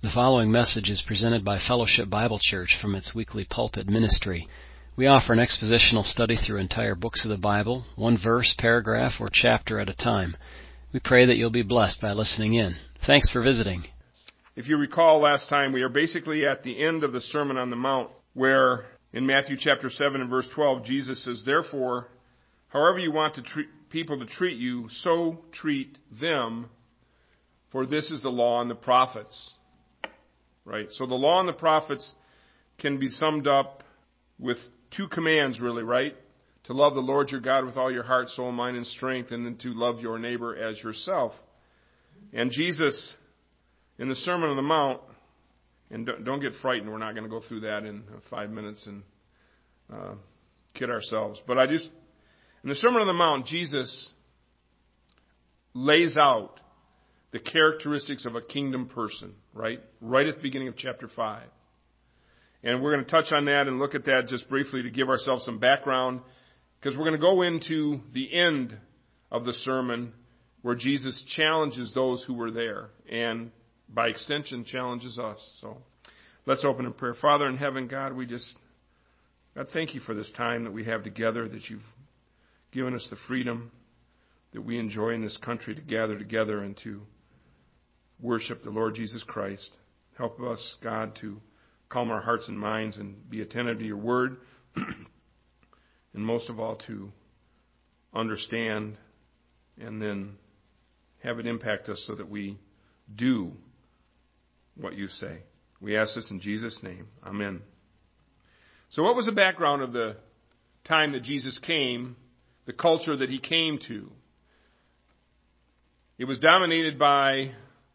The following message is presented by Fellowship Bible Church from its weekly pulpit ministry. We offer an expositional study through entire books of the Bible, one verse, paragraph, or chapter at a time. We pray that you'll be blessed by listening in. Thanks for visiting. If you recall last time, we are basically at the end of the Sermon on the Mount, where in Matthew chapter 7 and verse 12, Jesus says, "Therefore, however you want people to treat you, so treat them, for this is the law and the prophets." Right? So the law and the prophets can be summed up with two commands, really, right? To love the Lord your God with all your heart, soul, mind, and strength, and then to love your neighbor as yourself. And Jesus, in the Sermon on the Mount, and don't get frightened, we're not going to go through that in 5 minutes and kid ourselves. But in the Sermon on the Mount, Jesus lays out the characteristics of a kingdom person, right? Right at the beginning of chapter 5. And we're going to touch on that and look at that just briefly to give ourselves some background, because we're going to go into the end of the sermon where Jesus challenges those who were there and, by extension, challenges us. So let's open in prayer. Father in heaven, God, God, thank you for this time that we have together, that you've given us the freedom that we enjoy in this country to gather together and to worship the Lord Jesus Christ. Help us, God, to calm our hearts and minds and be attentive to your word. And most of all, to understand and then have it impact us so that we do what you say. We ask this in Jesus' name. Amen. So what was the background of the time that Jesus came, the culture that he came to? It was dominated by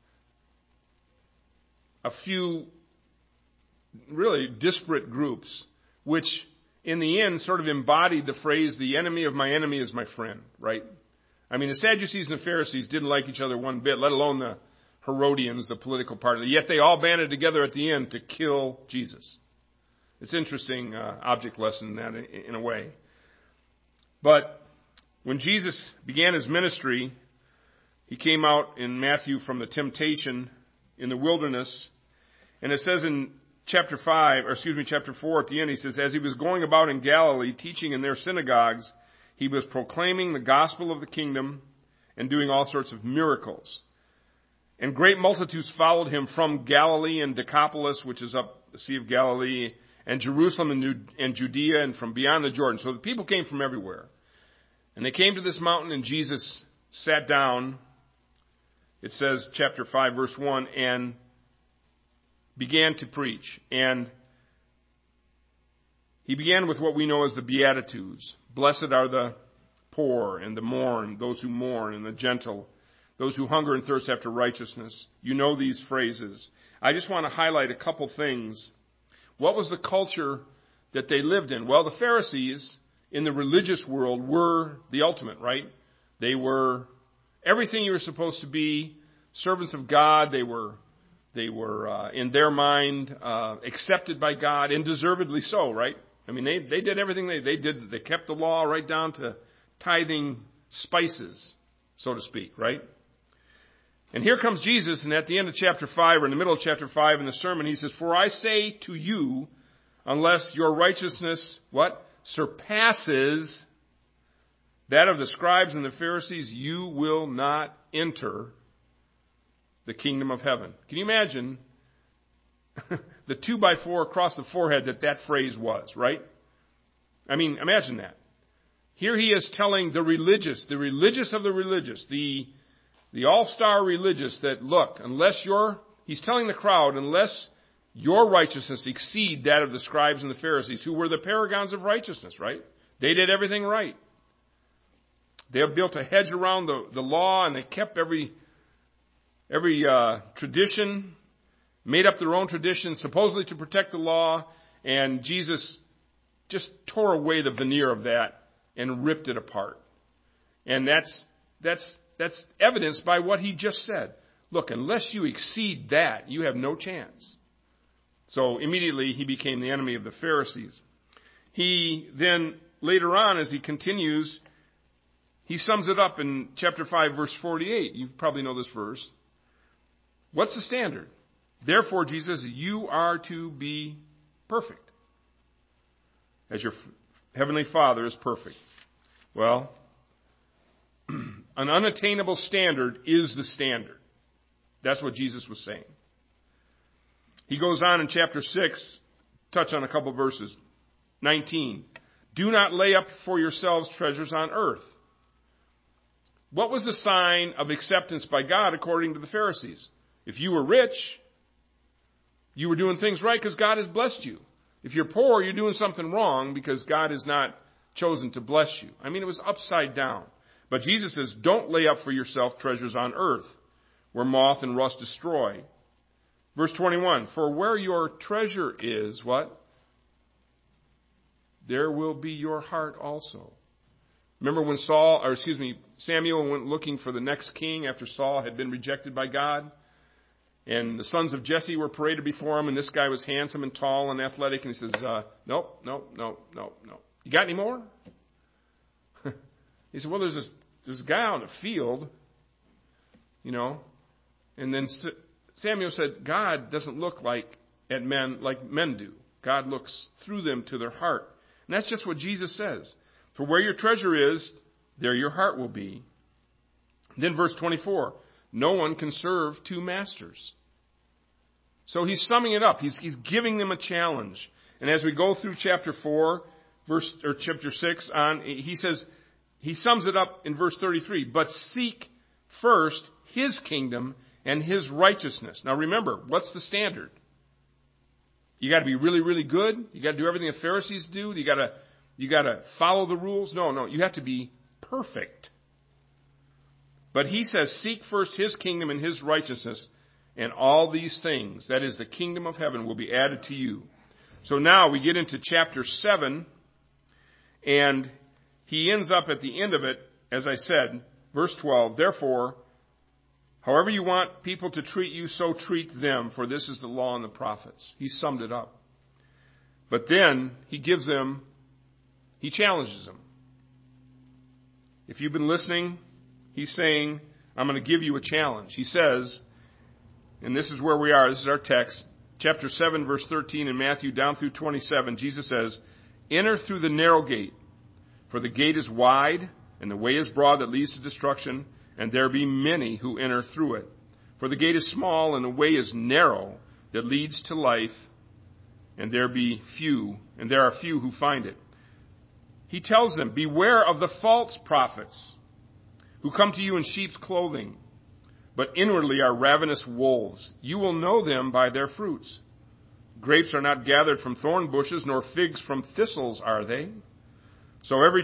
a few really disparate groups, which in the end sort of embodied the phrase, the enemy of my enemy is my friend, right? I mean, the Sadducees and the Pharisees didn't like each other one bit, let alone the Herodians, the political party. Yet they all banded together at the end to kill Jesus. It's interesting object lesson that in a way. But when Jesus began his ministry, he came out in Matthew from the temptation in the wilderness. And it says in chapter 4 at the end, he says, as he was going about in Galilee, teaching in their synagogues, he was proclaiming the gospel of the kingdom and doing all sorts of miracles. And great multitudes followed him from Galilee and Decapolis, which is up the Sea of Galilee, and Jerusalem and Judea, and from beyond the Jordan. So the people came from everywhere. And they came to this mountain, and Jesus sat down. It says, chapter 5, verse 1, and began to preach. And he began with what we know as the Beatitudes. Blessed are the poor and the those who mourn, and the gentle, those who hunger and thirst after righteousness. You know these phrases. I just want to highlight a couple things. What was the culture that they lived in? Well, the Pharisees in the religious world were the ultimate, right? They were everything you were supposed to be, servants of God. They were in their mind, accepted by God, and deservedly so, right? I mean, they did everything they did. They kept the law right down to tithing spices, so to speak, right? And here comes Jesus, and at the end of chapter 5, or in the middle of chapter 5 in the sermon, he says, for I say to you, unless your righteousness, surpasses that of the scribes and the Pharisees, you will not enter the kingdom of heaven. Can you imagine the 2x4 across the forehead that phrase was, right? I mean, imagine that. Here he is telling the religious of the religious, the all-star religious that, look, he's telling the crowd, unless your righteousness exceed that of the scribes and the Pharisees, who were the paragons of righteousness, right? They did everything right. They have built a hedge around the law, and they kept every tradition, made up their own tradition, supposedly to protect the law, and Jesus just tore away the veneer of that and ripped it apart. And that's evidenced by what he just said. Look, unless you exceed that, you have no chance. So immediately he became the enemy of the Pharisees. He then, later on, as he continues, he sums it up in chapter 5, verse 48. You probably know this verse. What's the standard? Therefore, Jesus says, you are to be perfect, as your heavenly Father is perfect. Well, an unattainable standard is the standard. That's what Jesus was saying. He goes on in chapter 6, touch on a couple verses. 19. Do not lay up for yourselves treasures on earth. What was the sign of acceptance by God according to the Pharisees? If you were rich, you were doing things right because God has blessed you. If you're poor, you're doing something wrong because God has not chosen to bless you. I mean, it was upside down. But Jesus says, don't lay up for yourself treasures on earth, where moth and rust destroy. Verse 21, for where your treasure is, what? There will be your heart also. Remember when Samuel went looking for the next king after Saul had been rejected by God? And the sons of Jesse were paraded before him, and this guy was handsome and tall and athletic, and he says, nope. You got any more? He said, well, there's this guy out in the field, and then Samuel said, God doesn't look like men do. God looks through them to their heart. And that's just what Jesus says. For where your treasure is, there your heart will be. And then verse 24, no one can serve two masters. So he's summing it up. He's giving them a challenge. And as we go through chapter 4, chapter 6 on, he sums it up in verse 33. But seek first his kingdom and his righteousness. Now remember, what's the standard? You got to be really, really good. You got to do everything the Pharisees do. You got to follow the rules. No, you have to be perfect. But he says, seek first his kingdom and his righteousness, and all these things, that is the kingdom of heaven, will be added to you. So now we get into chapter 7, and he ends up at the end of it, as I said, verse 12, therefore, however you want people to treat you, so treat them, for this is the law and the prophets. He summed it up. But then he challenges them. If you've been listening, he's saying, I'm going to give you a challenge. He says, and this is where we are, this is our text, chapter 7, verse 13 in Matthew down through 27, Jesus says, enter through the narrow gate, for the gate is wide, and the way is broad that leads to destruction, and there be many who enter through it. For the gate is small, and the way is narrow that leads to life, and there are few who find it. He tells them, beware of the false prophets who come to you in sheep's clothing, but inwardly are ravenous wolves. You will know them by their fruits. Grapes are not gathered from thorn bushes, nor figs from thistles are they. So every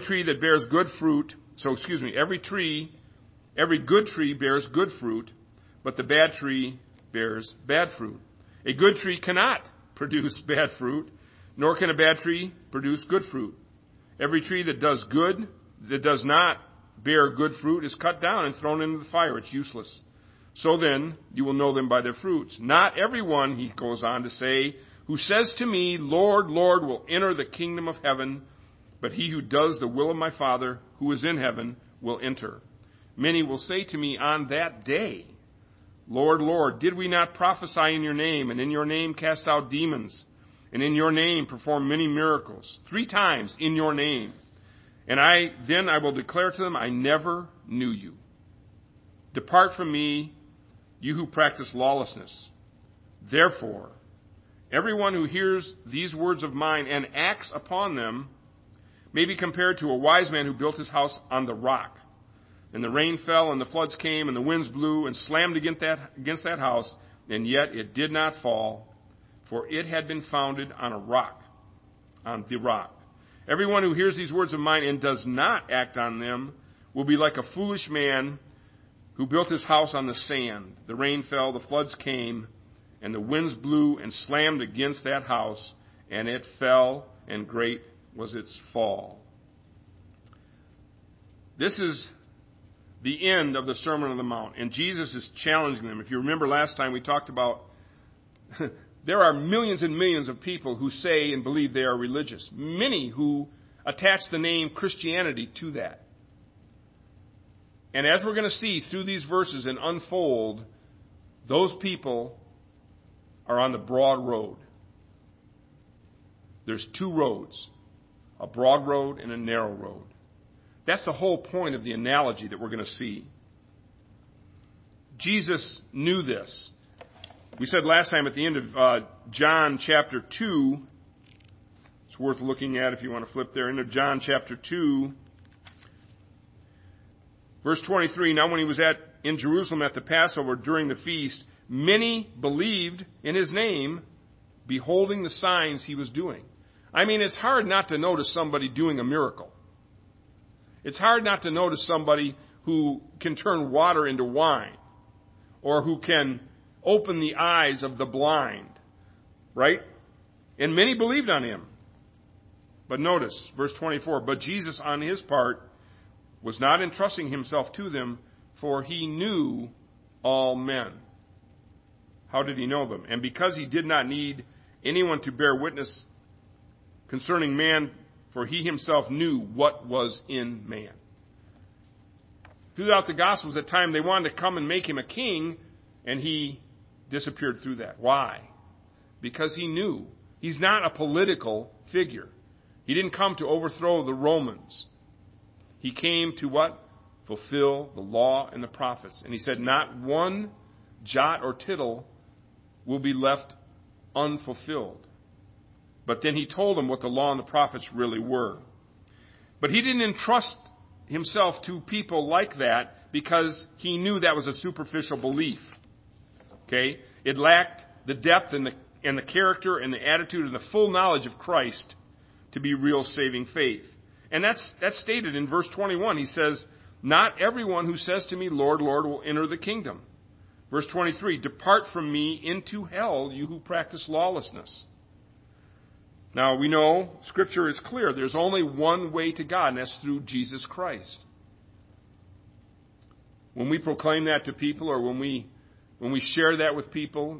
good tree bears good fruit, but the bad tree bears bad fruit. A good tree cannot produce bad fruit, nor can a bad tree produce good fruit. Every tree that does not bear good fruit is cut down and thrown into the fire. It's useless. So then, you will know them by their fruits. Not everyone, he goes on to say, who says to me, Lord, Lord, will enter the kingdom of heaven, but he who does the will of my Father who is in heaven will enter. Many will say to me on that day, Lord, Lord, did we not prophesy in your name, and in your name cast out demons, and in your name perform many miracles? 3 times in your name. And then I will declare to them, I never knew you. Depart from me, you who practice lawlessness. Therefore, everyone who hears these words of mine and acts upon them may be compared to a wise man who built his house on the rock. And the rain fell, and the floods came, and the winds blew and slammed against that house, and yet it did not fall, for it had been founded on the rock. Everyone who hears these words of mine and does not act on them will be like a foolish man who built his house on the sand. The rain fell, the floods came, and the winds blew and slammed against that house, and it fell, and great was its fall. This is the end of the Sermon on the Mount, and Jesus is challenging them. If you remember last time we talked about there are millions and millions of people who say and believe they are religious. Many who attach the name Christianity to that. And as we're going to see through these verses and unfold, those people are on the broad road. There's two roads, a broad road and a narrow road. That's the whole point of the analogy that we're going to see. Jesus knew this. We said last time at the end of John chapter 2, it's worth looking at if you want to flip there, into John chapter 2, verse 23, now when he was in Jerusalem at the Passover during the feast, many believed in his name, beholding the signs he was doing. I mean, it's hard not to notice somebody doing a miracle. It's hard not to notice somebody who can turn water into wine, or who can open the eyes of the blind, right? And many believed on him. But notice, verse 24, but Jesus on his part was not entrusting himself to them, for he knew all men. How did he know them? And because he did not need anyone to bear witness concerning man, for he himself knew what was in man. Throughout the Gospels, at times they wanted to come and make him a king, and he disappeared through that. Why? Because he knew. He's not a political figure. He didn't come to overthrow the Romans. He came to what? Fulfill the law and the prophets. And he said, not one jot or tittle will be left unfulfilled. But then he told them what the law and the prophets really were. But he didn't entrust himself to people like that because he knew that was a superficial belief. Okay? It lacked the depth and the character and the attitude and the full knowledge of Christ to be real saving faith. And that's stated in verse 21. He says, not everyone who says to me, Lord, Lord, will enter the kingdom. Verse 23, depart from me into hell, you who practice lawlessness. Now, we know Scripture is clear. There's only one way to God, and that's through Jesus Christ. When we proclaim that to people, or when we share that with people,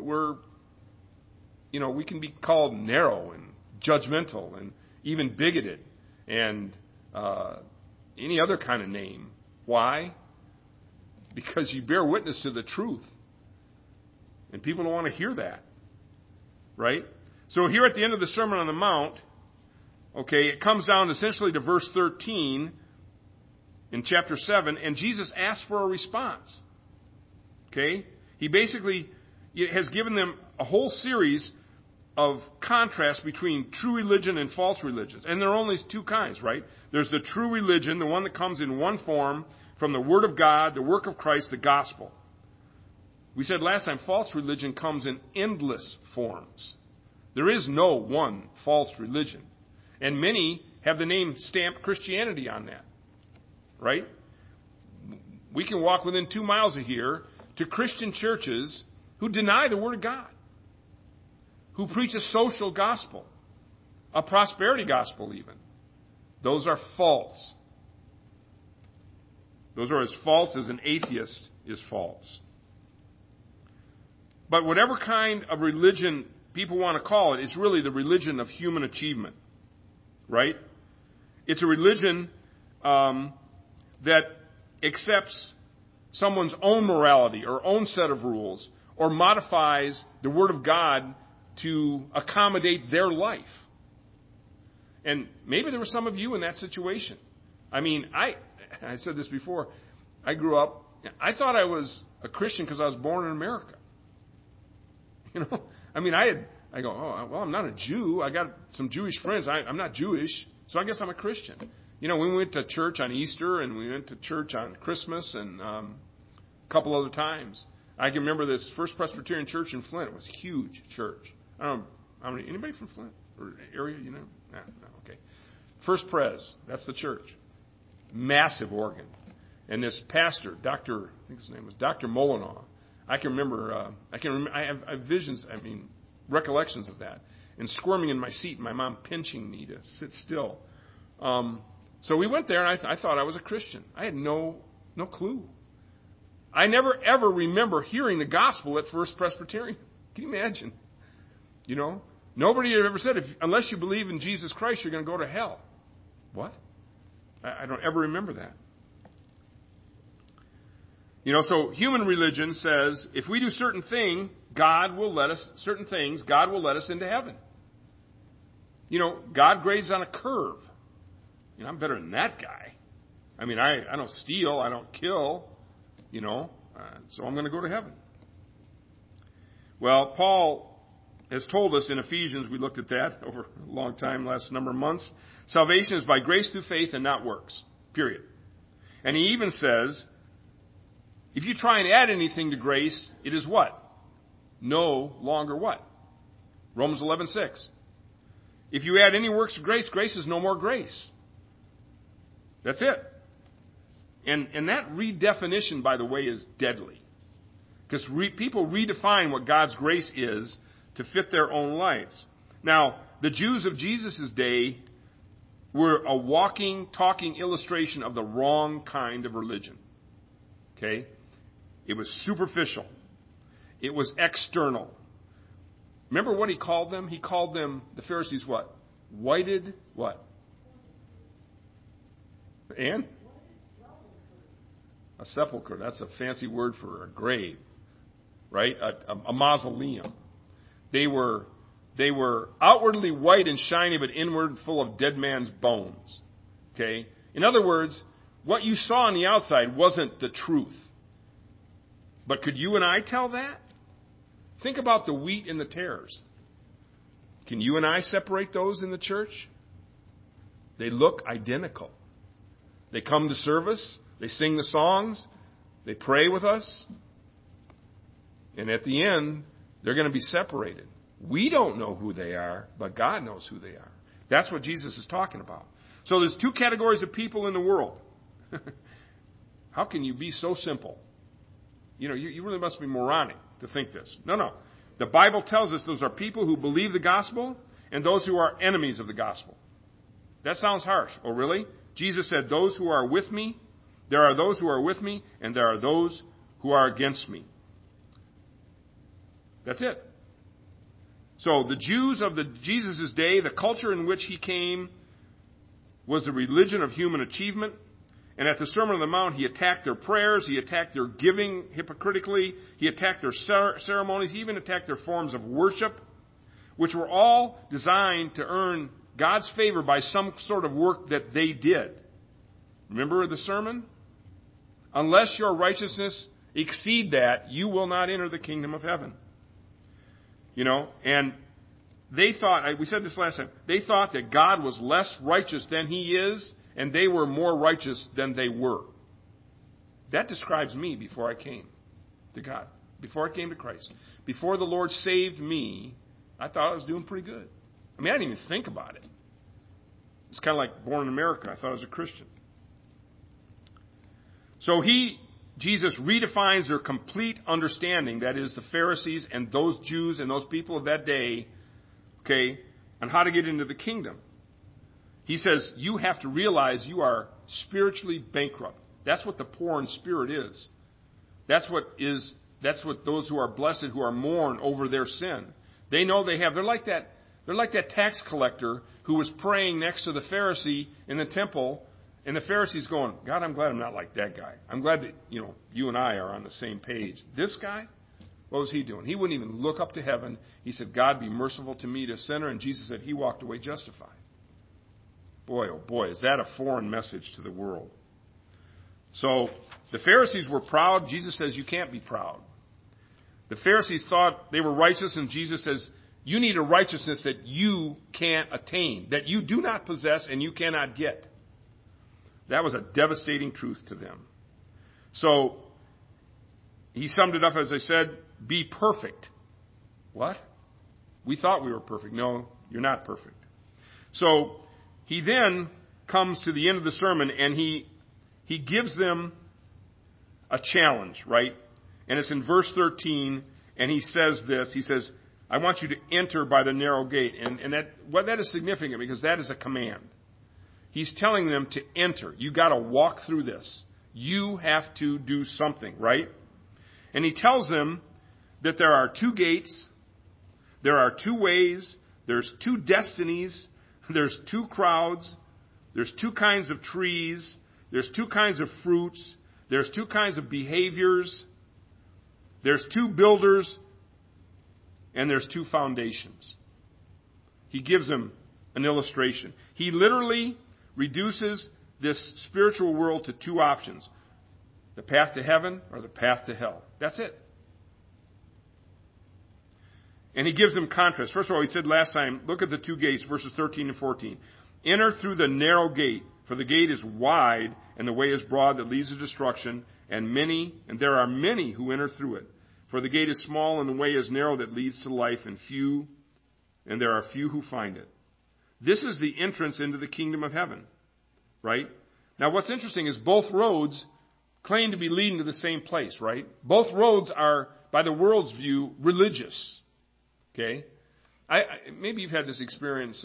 we can be called narrow and judgmental and even bigoted and any other kind of name. Why? Because you bear witness to the truth. And people don't want to hear that. Right? So here at the end of the Sermon on the Mount, okay, it comes down essentially to verse 13 in chapter 7, and Jesus asks for a response. Okay? He basically has given them a whole series of contrasts between true religion and false religions. And there are only two kinds, right? There's the true religion, the one that comes in one form from the Word of God, the work of Christ, the gospel. We said last time, false religion comes in endless forms. There is no one false religion. And many have the name stamped Christianity on that. Right? We can walk within 2 miles of here to Christian churches who deny the Word of God, who preach a social gospel, a prosperity gospel even. Those are false. Those are as false as an atheist is false. But whatever kind of religion people want to call it, it's really the religion of human achievement. Right? It's a religion that accepts someone's own morality or own set of rules, or modifies the Word of God to accommodate their life. And maybe there were some of you in that situation. I mean, I said this before. I grew up, I thought I was a Christian because I was born in America. I mean, I go, oh, well, I'm not a Jew. I got some Jewish friends. I'm not Jewish, so I guess I'm a Christian. We went to church on Easter, and we went to church on Christmas, and a couple other times. I can remember this First Presbyterian Church in Flint. It was a huge church. I don't know, anybody from Flint or area, No, okay. First Pres, that's the church. Massive organ. And this pastor, I think his name was Dr. Molinaw. I have visions, recollections of that. And squirming in my seat, and my mom pinching me to sit still. So we went there, and I thought I was a Christian. I had no clue. I never, ever remember hearing the gospel at First Presbyterian. Can you imagine? Nobody had ever said, unless you believe in Jesus Christ, you're going to go to hell. What? I don't ever remember that. So human religion says, if we do certain thing, God will let us into heaven. God grades on a curve. I'm better than that guy. I don't steal, I don't kill, so I'm going to go to heaven. Well, Paul has told us in Ephesians, we looked at that over a long time, last number of months, salvation is by grace through faith and not works, period. And he even says, if you try and add anything to grace, it is what? No longer what? Romans 11:6. If you add any works of grace, grace is no more grace. That's it. And that redefinition, by the way, is deadly. Because people redefine what God's grace is to fit their own lives. Now, the Jews of Jesus' day were a walking, talking illustration of the wrong kind of religion. Okay? It was superficial. It was external. Remember what he called them? He called them, the Pharisees, what? Whited what? And? A sepulcher. That's a fancy word for a grave. Right? A mausoleum. They were outwardly white and shiny, but inward full of dead man's bones. Okay? In other words, what you saw on the outside wasn't the truth. But could you and I tell that? Think about the wheat and the tares. Can you and I separate those in the church? They look identical. They come to service. They sing the songs. They pray with us. And at the end, they're going to be separated. We don't know who they are, but God knows who they are. That's what Jesus is talking about. So there's two categories of people in the world. How can you be so simple? You really must be moronic to think this. No. The Bible tells us those are people who believe the gospel and those who are enemies of the gospel. That sounds harsh. Oh, really? Jesus said, those who are with me, there are those who are with me, and there are those who are against me. That's it. So the Jews of Jesus' day, the culture in which he came, was the religion of human achievement. And at the Sermon on the Mount, he attacked their prayers, he attacked their giving hypocritically, he attacked their ceremonies, he even attacked their forms of worship, which were all designed to earn God's favor by some sort of work that they did. Remember the sermon? Unless your righteousness exceed that, you will not enter the kingdom of heaven. And they thought, we said this last time, they thought that God was less righteous than he is, and they were more righteous than they were. That describes me before I came to God, before I came to Christ. Before the Lord saved me, I thought I was doing pretty good. I didn't even think about it. It's kind of like born in America. I thought I was a Christian. So Jesus redefines their complete understanding, that is, the Pharisees and those Jews and those people of that day, okay, on how to get into the kingdom. He says, you have to realize you are spiritually bankrupt. That's what the poor in spirit is. That's what those who are blessed, who are mourn over their sin. They know they're like that tax collector who was praying next to the Pharisee in the temple. And the Pharisee's going, God, I'm glad I'm not like that guy. I'm glad that, you and I are on the same page. This guy, what was he doing? He wouldn't even look up to heaven. He said, God, be merciful to me, a sinner. And Jesus said he walked away justified. Boy, oh boy, is that a foreign message to the world. So the Pharisees were proud. Jesus says you can't be proud. The Pharisees thought they were righteous, and Jesus says you need a righteousness that you can't attain, that you do not possess and you cannot get. That was a devastating truth to them. So he summed it up, as I said, be perfect. What? We thought we were perfect. No, you're not perfect. So he then comes to the end of the sermon and he gives them a challenge, right? And it's in verse 13, and he says this. He says, I want you to enter by the narrow gate. And that is significant because that is a command. He's telling them to enter. You got to walk through this. You have to do something, right? And he tells them that there are two gates, there are two ways, there's two destinies, there's two crowds, there's two kinds of trees, there's two kinds of fruits, there's two kinds of behaviors, there's two builders, and there's two foundations. He gives them an illustration. He literally reduces this spiritual world to two options: the path to heaven or the path to hell. That's it. And he gives them contrast. First of all, he said last time, look at the two gates, verses 13 and 14. Enter through the narrow gate, for the gate is wide and the way is broad that leads to destruction, and there are many who enter through it. For the gate is small and the way is narrow that leads to life, and there are few who find it. This is the entrance into the kingdom of heaven, right? Now what's interesting is both roads claim to be leading to the same place, right? Both roads are, by the world's view, religious. Okay? Maybe you've had this experience.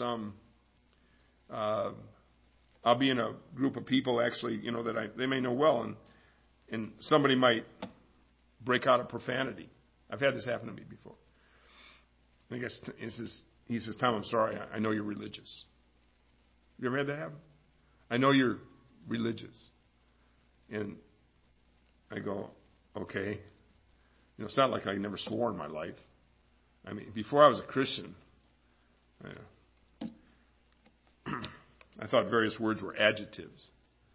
I'll be in a group of people actually, that they may know well, and somebody might break out of profanity. I've had this happen to me before. I guess he says, Tom, I'm sorry, I know you're religious. You ever had that happen? I know you're religious. And I go, okay. It's not like I never swore in my life. I mean, before I was a Christian, I thought various words were adjectives.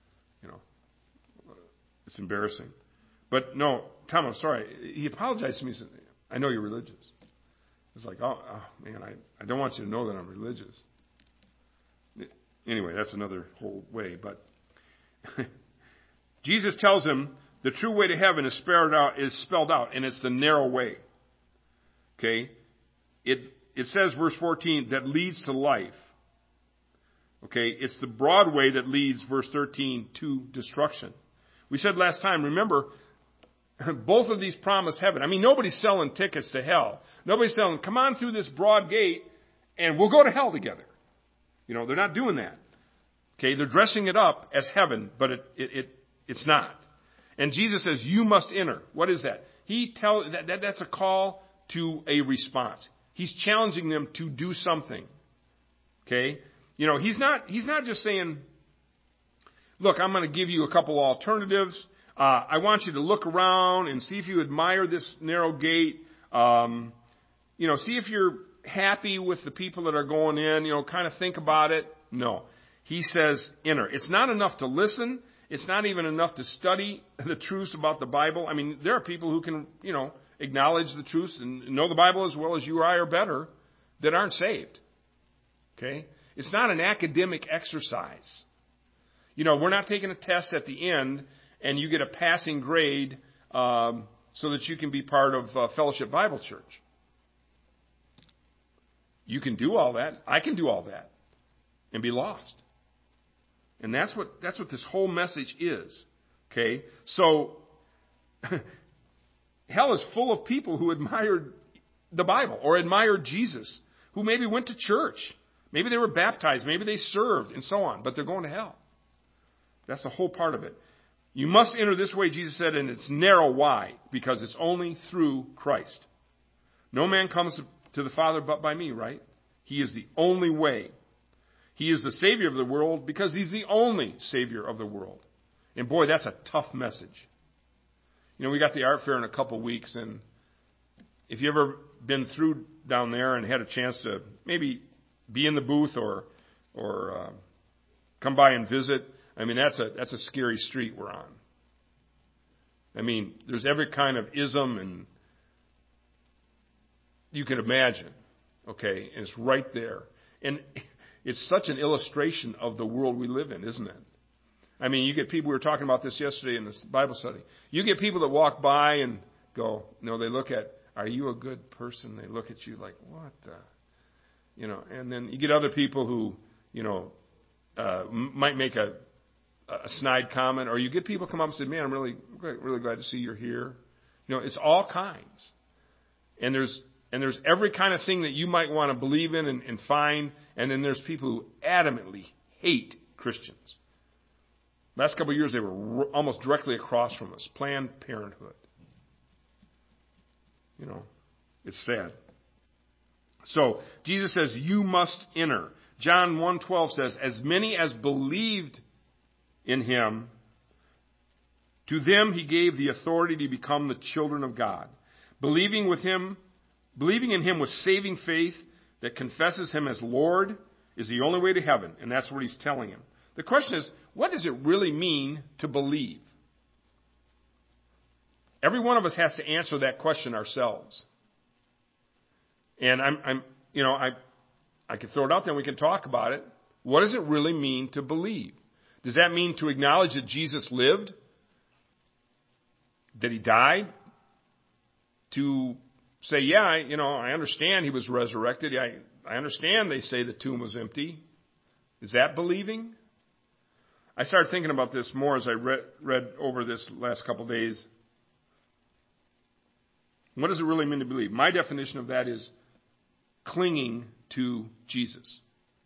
It's embarrassing. But no, Tom, I'm sorry. He apologized to me. He said, I know you're religious. It's like, oh man, I don't want you to know that I'm religious. Anyway, that's another whole way. But Jesus tells him the true way to heaven is spelled out, and it's the narrow way. Okay? It says, verse 14, that leads to life. Okay? It's the broad way that leads, verse 13, to destruction. We said last time, remember, both of these promise heaven. I mean, nobody's selling tickets to hell. Nobody's selling, come on through this broad gate and we'll go to hell together. They're not doing that. Okay? They're dressing it up as heaven, but it's not. And Jesus says, you must enter. What is that? That's a call to a response. He's challenging them to do something. Okay? He's not just saying, look, I'm going to give you a couple alternatives. I want you to look around and see if you admire this narrow gate. See if you're happy with the people that are going in, kind of think about it. No. He says, enter. It's not enough to listen. It's not even enough to study the truths about the Bible. I mean, there are people who can, acknowledge the truths and know the Bible as well as you or I or better that aren't saved. Okay? It's not an academic exercise. We're not taking a test at the end and you get a passing grade so that you can be part of Fellowship Bible Church. You can do all that. I can do all that and be lost. And that's what this whole message is. Okay? So hell is full of people who admired the Bible or admired Jesus, who maybe went to church. Maybe they were baptized. Maybe they served and so on, but they're going to hell. That's the whole part of it. You must enter this way, Jesus said, and it's narrow. Why? Because it's only through Christ. No man comes to the Father but by me, right? He is the only way. He is the Savior of the world because He's the only Savior of the world. And boy, that's a tough message. We got the art fair in a couple weeks, and if you ever been through down there and had a chance to maybe be in the booth or come by and visit, I mean, that's a scary street we're on. I mean, there's every kind of ism and you can imagine, okay, and it's right there. And it's such an illustration of the world we live in, isn't it? I mean, you get people, we were talking about this yesterday in this Bible study. You get people that walk by and go, they look at, are you a good person? They look at you like, what the, and then you get other people who, might make a snide comment, or you get people come up and say, man, I'm really glad to see you're here. It's all kinds. And there's every kind of thing that you might want to believe in and find, and then there's people who adamantly hate Christians. Last couple of years, they were almost directly across from us. Planned Parenthood. It's sad. So, Jesus says, you must enter. John 1:12 says, as many as believed in Him, to them He gave the authority to become the children of God. Believing with Him Believing in him with saving faith that confesses him as Lord is the only way to heaven, and that's what he's telling him. The question is, what does it really mean to believe? Every one of us has to answer that question ourselves. And I could throw it out there and we can talk about it. What does it really mean to believe? Does that mean to acknowledge that Jesus lived? That he died? To say, yeah, I understand he was resurrected. I understand they say the tomb was empty. Is that believing? I started thinking about this more as I read over this last couple of days. What does it really mean to believe? My definition of that is clinging to Jesus.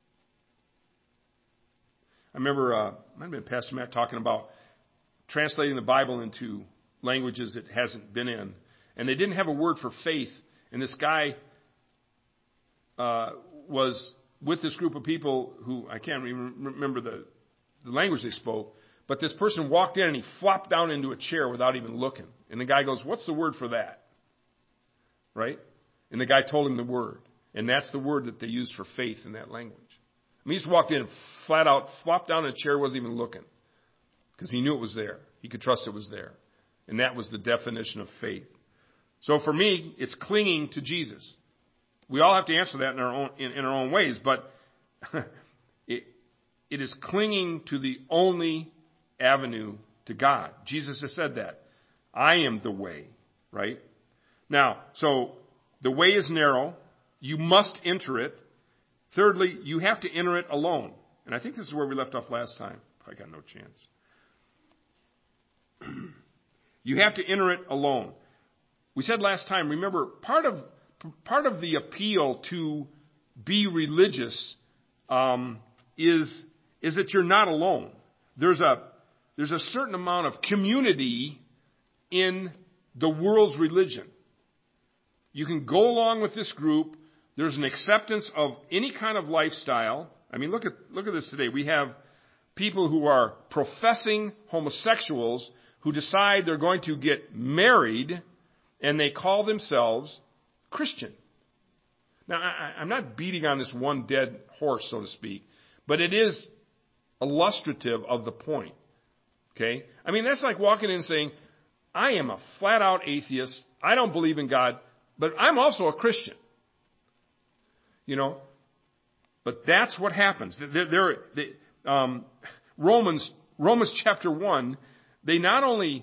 I remember, might have been Pastor Matt talking about translating the Bible into languages it hasn't been in. And they didn't have a word for faith. And this guy was with this group of people who, I can't even remember the language they spoke, but this person walked in and he flopped down into a chair without even looking. And the guy goes, "What's the word for that?" Right? And the guy told him the word. And that's the word that they used for faith in that language. I mean, he just walked in and flat out flopped down in a chair, wasn't even looking. Because he knew it was there. He could trust it was there. And that was the definition of faith. So for me, it's clinging to Jesus. We all have to answer that in our own ways, but it is clinging to the only avenue to God. Jesus has said that. I am the way, right? Now, so the way is narrow. You must enter it. Thirdly, you have to enter it alone. And I think this is where we left off last time. I got no chance. You have to enter it alone. We said last time, remember, part of the appeal to be religious is that you're not alone. There's a certain amount of community in the world's religion. You can go along with this group. There's an acceptance of any kind of lifestyle. I mean, look at this today. We have people who are professing homosexuals who decide they're going to get married, and they call themselves Christian. Now, I'm not beating on this one dead horse, so to speak, but it is illustrative of the point. Okay? I mean, that's like walking in and saying, I am a flat-out atheist. I don't believe in God, but I'm also a Christian. But that's what happens. Romans chapter 1, they not only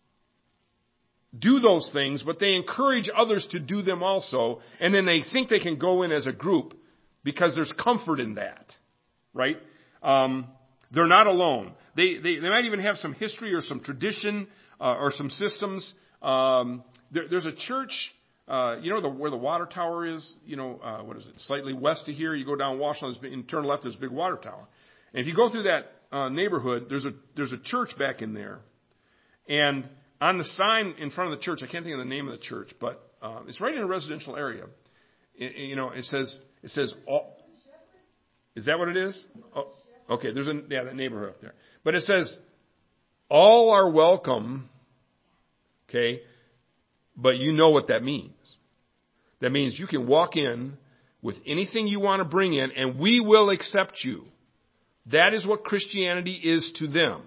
do those things, but they encourage others to do them also, and then they think they can go in as a group because there's comfort in that, right? They're not alone. They might even have some history or some tradition or some systems. There's a church, where the water tower is, what is it? Slightly west of here, you go down Washington, and turn left, there's a big water tower. And if you go through that neighborhood, there's a church back in there. And on the sign in front of the church, I can't think of the name of the church, but it's right in a residential area. It says, is that what it is? Oh, okay, that neighborhood up there. But it says, all are welcome, okay, but you know what that means. That means you can walk in with anything you want to bring in, and we will accept you. That is what Christianity is to them.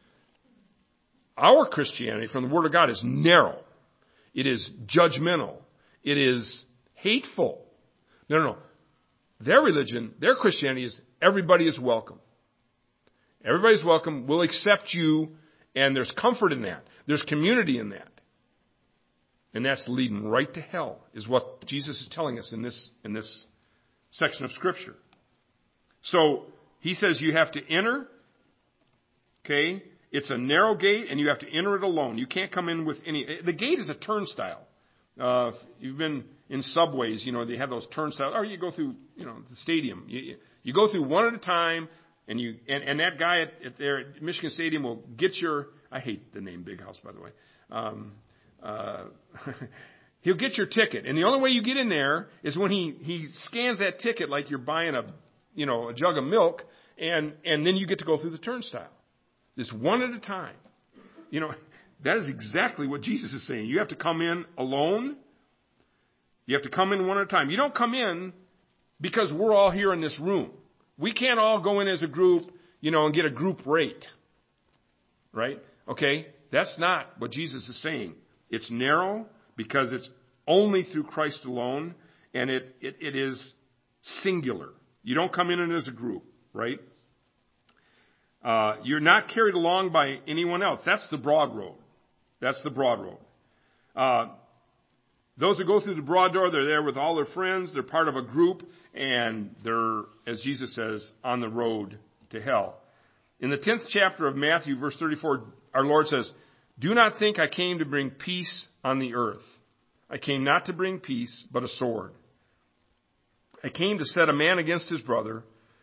Our Christianity from the Word of God is narrow. It is judgmental. It is hateful. No. Their religion, their Christianity is everybody is welcome. Everybody's welcome. We'll accept you, and there's comfort in that. There's community in that. And that's leading right to hell, is what Jesus is telling us in this section of Scripture. So he says you have to enter. Okay? It's a narrow gate, and you have to enter it alone. You can't come in with any. The gate is a turnstile. If you've been in subways, they have those turnstiles. Or you go through, the stadium. You go through one at a time, and that guy at Michigan Stadium will get your. I hate the name Big House, by the way. He'll get your ticket, and the only way you get in there is when he scans that ticket like you're buying a jug of milk, and then you get to go through the turnstile. This one at a time. That is exactly what Jesus is saying. You have to come in alone, You have to come in one at a time. You don't come in because we're all here in this room. We can't all go in as a group, and get a group rate. Right? Okay? That's not what Jesus is saying. It's narrow because it's only through Christ alone, and it is singular. You don't come in as a group, right? You're not carried along by anyone else. That's the broad road. That's the broad road. Those who go through the broad door, they're there with all their friends. They're part of a group, and they're, as Jesus says, on the road to hell. In the 10th chapter of Matthew, verse 34, our Lord says, "Do not think I came to bring peace on the earth. I came not to bring peace, but a sword. I came to set a man against his brother,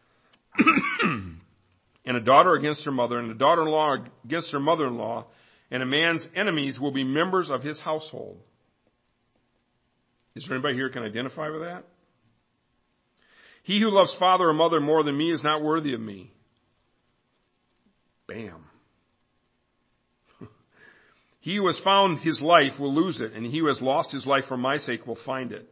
and a daughter against her mother, and a daughter-in-law against her mother-in-law, and a man's enemies will be members of his household." Is there anybody here who can identify with that? "He who loves father or mother more than me is not worthy of me." Bam. "He who has found his life will lose it, and he who has lost his life for my sake will find it."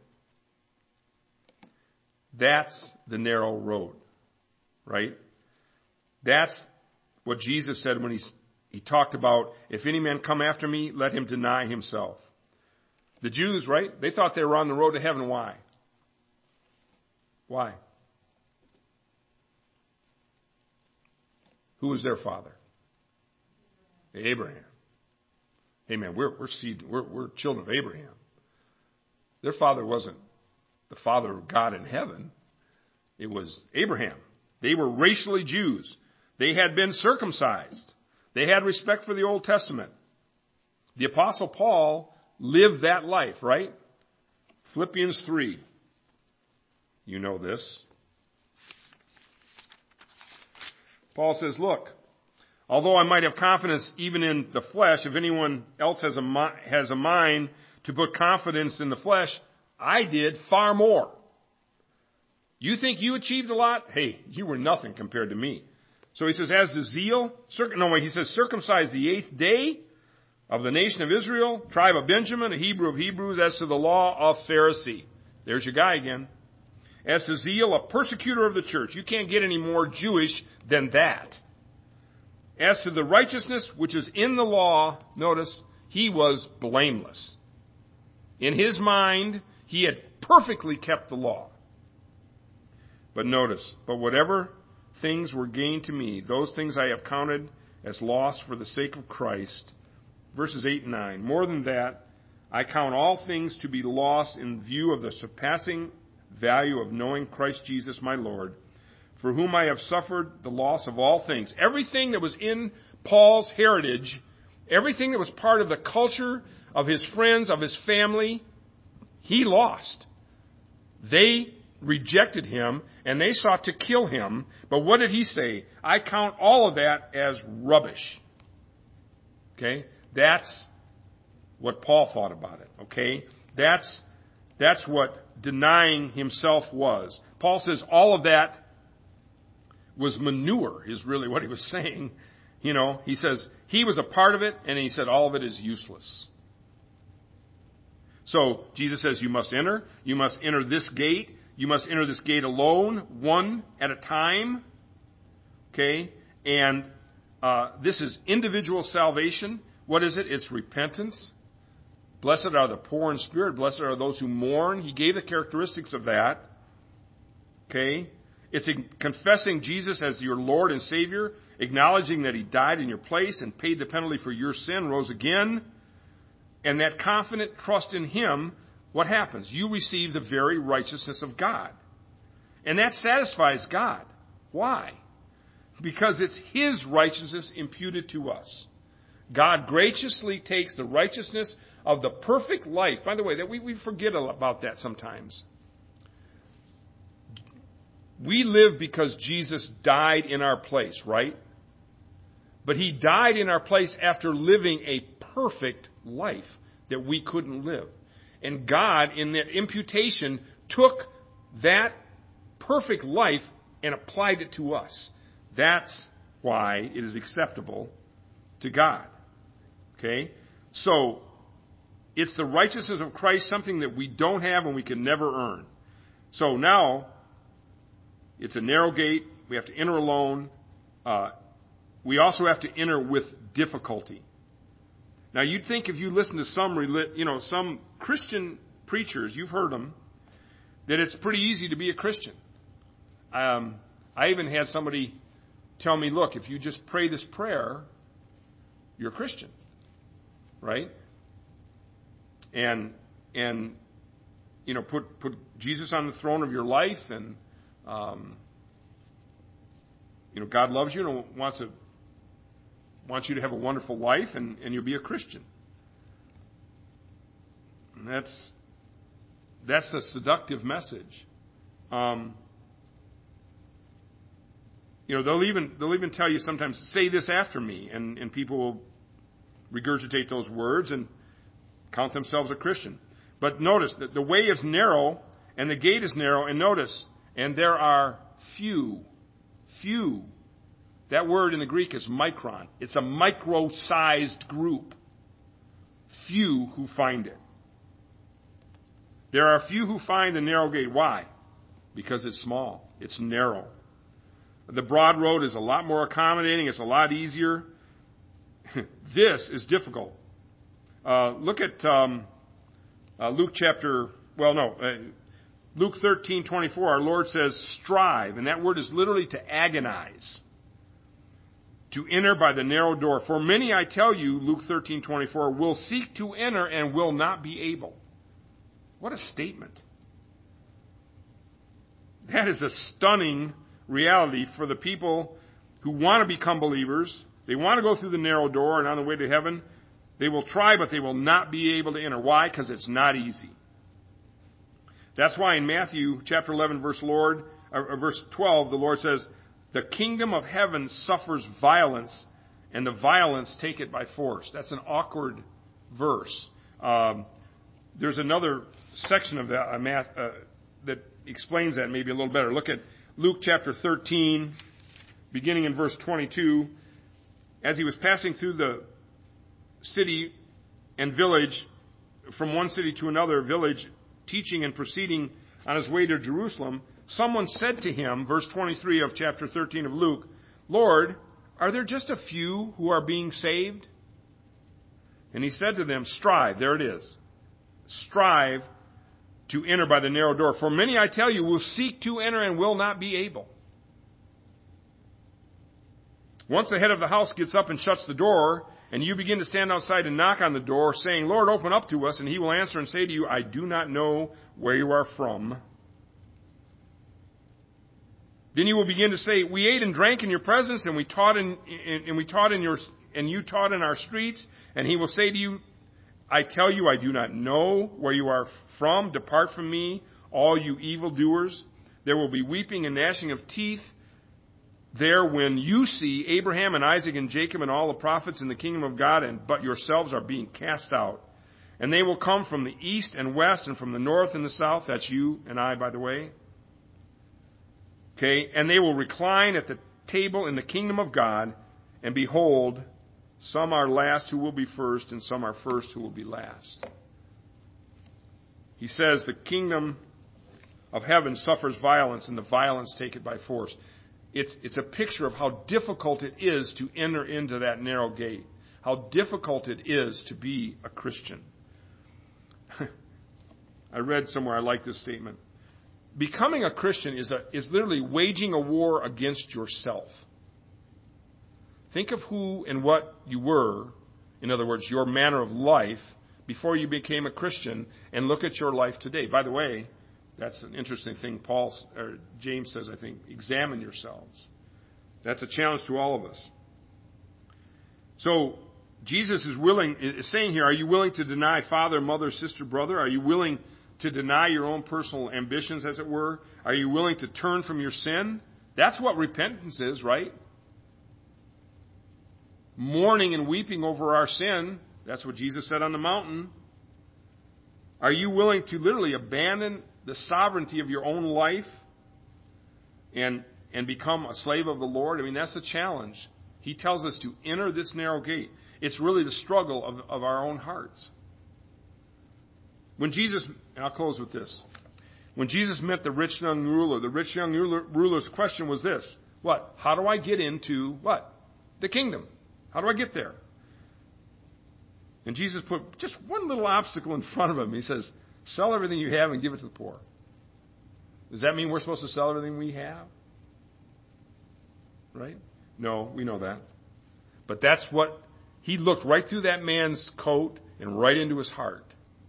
That's the narrow road, right? That's what Jesus said when he talked about, "If any man come after me, let him deny himself." The Jews, right? They thought they were on the road to heaven. Why? Why? Who was their father? Abraham. Hey man, we're children of Abraham. Their father wasn't the father of God in heaven. It was Abraham. They were racially Jews. They had been circumcised. They had respect for the Old Testament. The Apostle Paul lived that life, right? Philippians 3. You know this. Paul says, "Look, although I might have confidence even in the flesh, if anyone else has a mind to put confidence in the flesh, I did far more." You think you achieved a lot? Hey, you were nothing compared to me. So he says, "As the zeal," he says, "circumcised the 8th day of the nation of Israel, tribe of Benjamin, a Hebrew of Hebrews, as to the law of Pharisee." There's your guy again. "As to zeal, a persecutor of the church." You can't get any more Jewish than that. "As to the righteousness which is in the law," notice, he was blameless. In his mind, he had perfectly kept the law. But notice, "But whatever things were gained to me, those things I have counted as loss for the sake of Christ." Verses 8 and 9. "More than that, I count all things to be lost in view of the surpassing value of knowing Christ Jesus my Lord, for whom I have suffered the loss of all things." Everything that was in Paul's heritage, everything that was part of the culture of his friends, of his family, he lost. They rejected him, and they sought to kill him. But what did he say? "I count all of that as rubbish." Okay? That's what Paul thought about it. Okay? That's what denying himself was. Paul says all of that was manure, is really what he was saying. He says he was a part of it, and he said all of it is useless. So Jesus says you must enter. You must enter this gate. You must enter this gate alone, one at a time. Okay? And this is individual salvation. What is it? It's repentance. "Blessed are the poor in spirit. Blessed are those who mourn." He gave the characteristics of that. Okay? It's confessing Jesus as your Lord and Savior, acknowledging that He died in your place and paid the penalty for your sin, rose again. And that confident trust in Him, what happens? You receive the very righteousness of God. And that satisfies God. Why? Because it's His righteousness imputed to us. God graciously takes the righteousness of the perfect life. By the way, that we forget about that sometimes. We live because Jesus died in our place, right? But He died in our place after living a perfect life that we couldn't live. And God, in that imputation, took that perfect life and applied it to us. That's why it is acceptable to God. Okay? So, It's the righteousness of Christ, something that we don't have and we can never earn. So now, it's a narrow gate. We have to enter alone. We also have to enter with difficulty. Now, you'd think if you listen to some Christian preachers, you've heard them, that it's pretty easy to be a Christian. I even had somebody tell me, look, if you just pray this prayer, you're a Christian, right? And put Jesus on the throne of your life, and God loves you and wants you to have a wonderful life, and you'll be a Christian. And that's a seductive message. They'll even tell you sometimes, say this after me, and people will regurgitate those words and count themselves a Christian. But notice that the way is narrow and the gate is narrow, and notice, and there are few. That word in the Greek is micron. It's a micro-sized group. Few who find it. There are few who find the narrow gate. Why? Because it's small. It's narrow. The broad road is a lot more accommodating. It's a lot easier. This is difficult. Look at Luke 13:24. Our Lord says, strive. And that word is literally to agonize. To enter by the narrow door. For many, I tell you, Luke 13:24, will seek to enter and will not be able. What a statement. That is a stunning reality for the people who want to become believers. They want to go through the narrow door and on the way to heaven. They will try, but they will not be able to enter. Why? Because it's not easy. That's why in Matthew chapter 11, verse 12, the Lord says, the kingdom of heaven suffers violence, and the violence take it by force. That's an awkward verse. There's another section of that that explains that maybe a little better. Look at Luke chapter 13, beginning in verse 22. As he was passing through the city and village, from one city to another village, teaching and proceeding on his way to Jerusalem, someone said to him, verse 23 of chapter 13 of Luke, Lord, are there just a few who are being saved? And he said to them, strive, there it is, strive to enter by the narrow door. For many, I tell you, will seek to enter and will not be able. Once the head of the house gets up and shuts the door, and you begin to stand outside and knock on the door, saying, Lord, open up to us, and he will answer and say to you, I do not know where you are from. Then you will begin to say, we ate and drank in your presence, and you taught in our streets. And he will say to you, I tell you, I do not know where you are from. Depart from me, all you evildoers. There will be weeping and gnashing of teeth there when you see Abraham and Isaac and Jacob and all the prophets in the kingdom of God, but yourselves are being cast out. And they will come from the east and west and from the north and the south. That's you and I, by the way. Okay, and they will recline at the table in the kingdom of God, and behold, some are last who will be first, and some are first who will be last. He says the kingdom of heaven suffers violence, and the violence take it by force. It's a picture of how difficult it is to enter into that narrow gate, how difficult it is to be a Christian. I read somewhere, I like this statement. Becoming a Christian is literally waging a war against yourself. Think of who and what you were, in other words, your manner of life, before you became a Christian, and look at your life today. By the way, that's an interesting thing James says, I think. Examine yourselves. That's a challenge to all of us. So, Jesus is saying here, are you willing to deny father, mother, sister, brother? Are you willing to deny your own personal ambitions, as it were? Are you willing to turn from your sin? That's what repentance is, right? Mourning and weeping over our sin. That's what Jesus said on the mountain. Are you willing to literally abandon the sovereignty of your own life and become a slave of the Lord? I mean, that's the challenge. He tells us to enter this narrow gate. It's really the struggle of our own hearts. When Jesus, and I'll close with this. When Jesus met the rich young ruler's question was this. What? How do I get into what? The kingdom. How do I get there? And Jesus put just one little obstacle in front of him. He says, sell everything you have and give it to the poor. Does that mean we're supposed to sell everything we have? Right? No, we know that. But that's what, he looked right through that man's coat and right into his heart.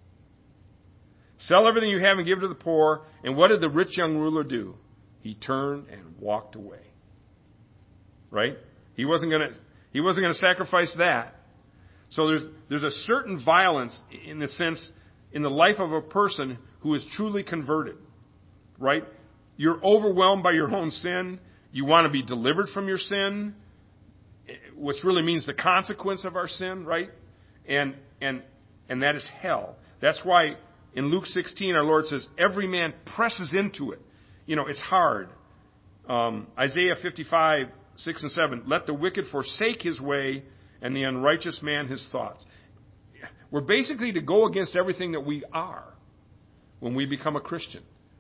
Sell everything you have and give it to the poor. And what did the rich young ruler do? He turned and walked away. Right? He wasn't going to sacrifice that. So there's a certain violence in the sense, in the life of a person who is truly converted. Right? You're overwhelmed by your own sin. You want to be delivered from your sin, which really means the consequence of our sin, right? And that is hell. That's why in Luke 16 our Lord says, every man presses into it. You know, it's hard. Isaiah 55, 6 and 7, let the wicked forsake his way and the unrighteous man his thoughts. We're basically to go against everything that we are when we become a Christian.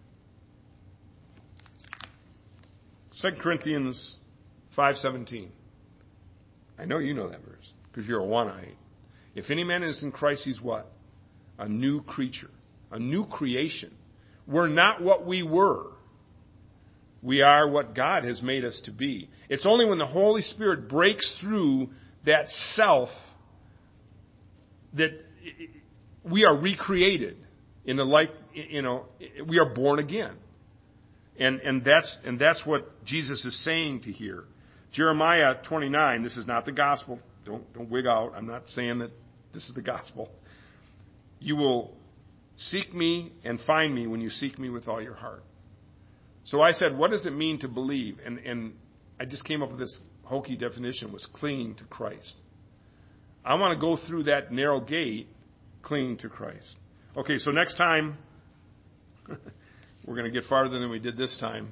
2 Corinthians 5:17. I know you know that verse because you're a one-eyed. If any man is in Christ, he's what? A new creature, a new creation. We're not what we were. We are what God has made us to be. It's only when the Holy Spirit breaks through that self that we are recreated in the life, we are born again. And that's what Jesus is saying to here. Jeremiah 29, this is not the gospel. Don't wig out. I'm not saying that this is the gospel. You will seek me and find me when you seek me with all your heart. So I said, what does it mean to believe? And I just came up with this hokey definition, was clinging to Christ. I want to go through that narrow gate clinging to Christ. Okay, so next time, we're going to get farther than we did this time.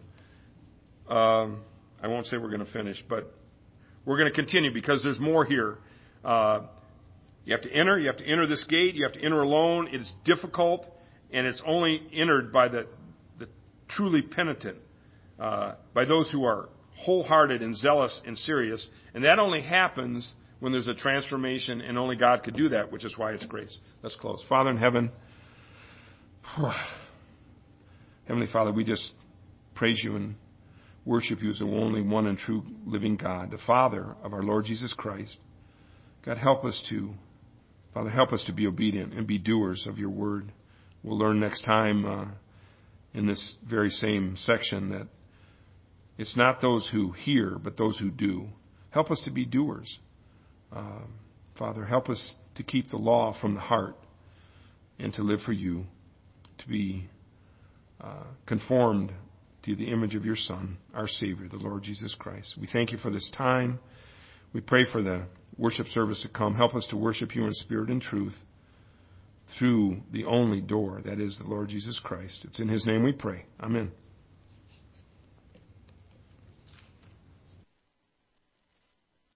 I won't say we're going to finish, but we're going to continue because there's more here. You have to enter this gate. You have to enter alone. It is difficult, and it's only entered by the truly penitent, by those who are wholehearted and zealous and serious. And that only happens when there's a transformation, and only God could do that, which is why it's grace. Let's close. Father in heaven, Heavenly Father, we just praise you and worship you as the only one and true living God, the Father of our Lord Jesus Christ. God, help us to be obedient and be doers of your word. We'll learn next time in this very same section that it's not those who hear, but those who do. Help us to be doers. Father, help us to keep the law from the heart and to live for you, to be conformed to the image of your Son, our Savior, the Lord Jesus Christ. We thank you for this time. We pray for the worship service to come. Help us to worship you in spirit and truth through the only door, that is the Lord Jesus Christ. It's in his name we pray. Amen.